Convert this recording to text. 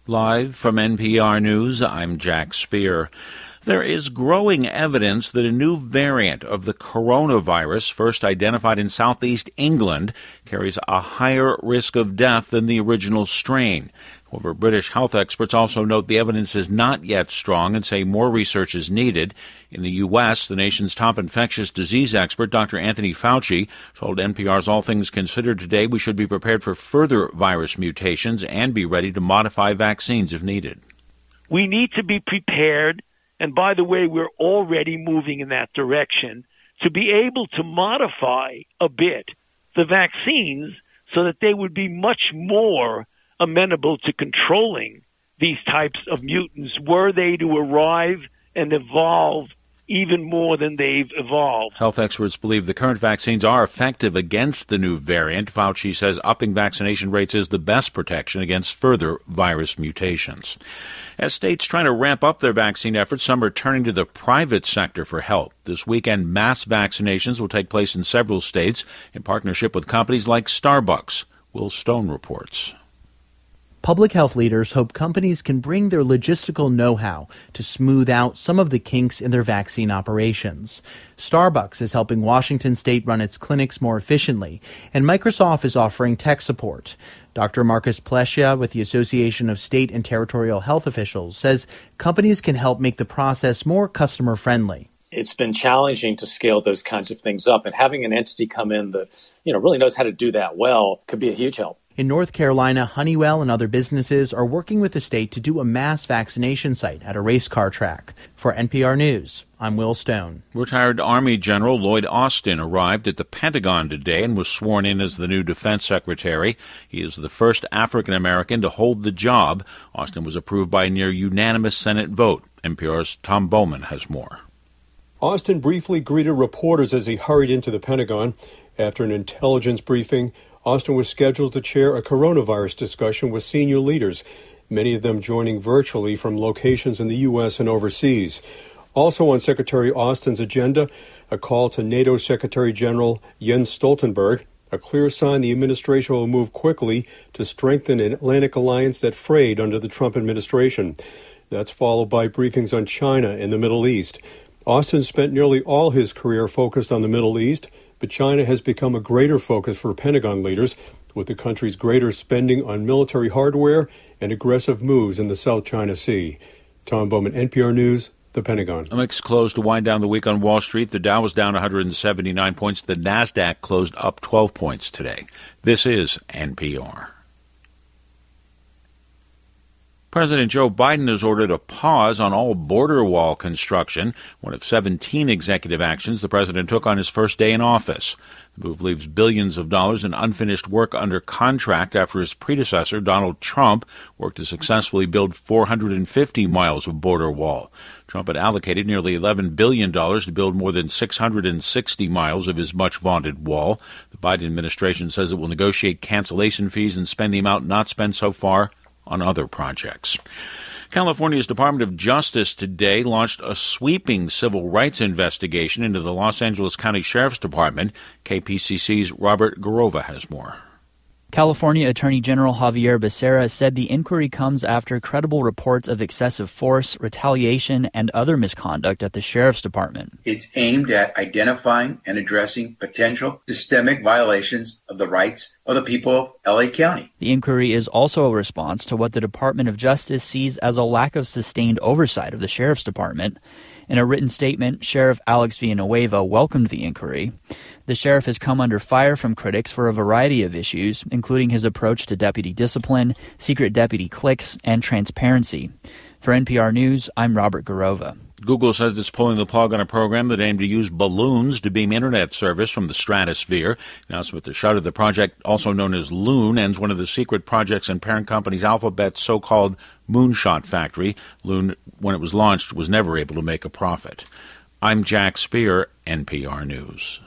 Live from NPR News, I'm Jack Speer. There is growing evidence that a new variant of the coronavirus, first identified in southeast England, carries a higher risk of death than the original strain. However, British health experts also note the evidence is not yet strong and say more research is needed. In the U.S., the nation's top infectious disease expert, Dr. Anthony Fauci, told NPR's All Things Considered today we should be prepared for further virus mutations and be ready to modify vaccines if needed. We need to be prepared, and by the way, we're already moving in that direction, to be able to modify a bit the vaccines so that they would be much more amenable to controlling these types of mutants were they to arrive and evolve even more than they've evolved. Health experts believe the current vaccines are effective against the new variant. Fauci says upping vaccination rates is the best protection against further virus mutations. As states try to ramp up their vaccine efforts, some are turning to the private sector for help. This weekend, mass vaccinations will take place in several states in partnership with companies like Starbucks. Will Stone reports. Public health leaders hope companies can bring their logistical know-how to smooth out some of the kinks in their vaccine operations. Starbucks is helping Washington state run its clinics more efficiently, and Microsoft is offering tech support. Dr. Marcus Plescia with the Association of State and Territorial Health Officials says companies can help make the process more customer-friendly. It's been challenging to scale those kinds of things up, and having an entity come in that, really knows how to do that well could be a huge help. In North Carolina, Honeywell and other businesses are working with the state to do a mass vaccination site at a race car track. For NPR News, I'm Will Stone. Retired Army General Lloyd Austin arrived at the Pentagon today and was sworn in as the new Defense Secretary. He is the first African American to hold the job. Austin was approved by a near unanimous Senate vote. NPR's Tom Bowman has more. Austin briefly greeted reporters as he hurried into the Pentagon. After an intelligence briefing, Austin was scheduled to chair a coronavirus discussion with senior leaders, many of them joining virtually from locations in the U.S. and overseas. Also on Secretary Austin's agenda, a call to NATO Secretary General Jens Stoltenberg, a clear sign the administration will move quickly to strengthen an Atlantic alliance that frayed under the Trump administration. That's followed by briefings on China and the Middle East. Austin spent nearly all his career focused on the Middle East, but China has become a greater focus for Pentagon leaders, with the country's greater spending on military hardware and aggressive moves in the South China Sea. Tom Bowman, NPR News, the Pentagon. A mixed close to wind down the week on Wall Street. The Dow was down 179 points. The NASDAQ closed up 12 points today. This is NPR. President Joe Biden has ordered a pause on all border wall construction, one of 17 executive actions the president took on his first day in office. The move leaves billions of dollars in unfinished work under contract after his predecessor, Donald Trump, worked to successfully build 450 miles of border wall. Trump had allocated nearly $11 billion to build more than 660 miles of his much-vaunted wall. The Biden administration says it will negotiate cancellation fees and spend the amount not spent so far on other projects. California's Department of Justice today launched a sweeping civil rights investigation into the Los Angeles County Sheriff's Department. KPCC's Robert Garova has more. California Attorney General Javier Becerra said the inquiry comes after credible reports of excessive force, retaliation, and other misconduct at the Sheriff's Department. It's aimed at identifying and addressing potential systemic violations of the rights of the people of L.A. County. The inquiry is also a response to what the Department of Justice sees as a lack of sustained oversight of the Sheriff's Department. In a written statement, Sheriff Alex Villanueva welcomed the inquiry. The sheriff has come under fire from critics for a variety of issues, including his approach to deputy discipline, secret deputy cliques, and transparency. For NPR News, I'm Robert Garova. Google says it's pulling the plug on a program that aimed to use balloons to beam internet service from the stratosphere. The announcement to shutter the project, also known as Loon, ends one of the secret projects in parent company's Alphabet's so-called Moonshot Factory. Loon, when it was launched, was never able to make a profit. I'm Jack Speer, NPR News.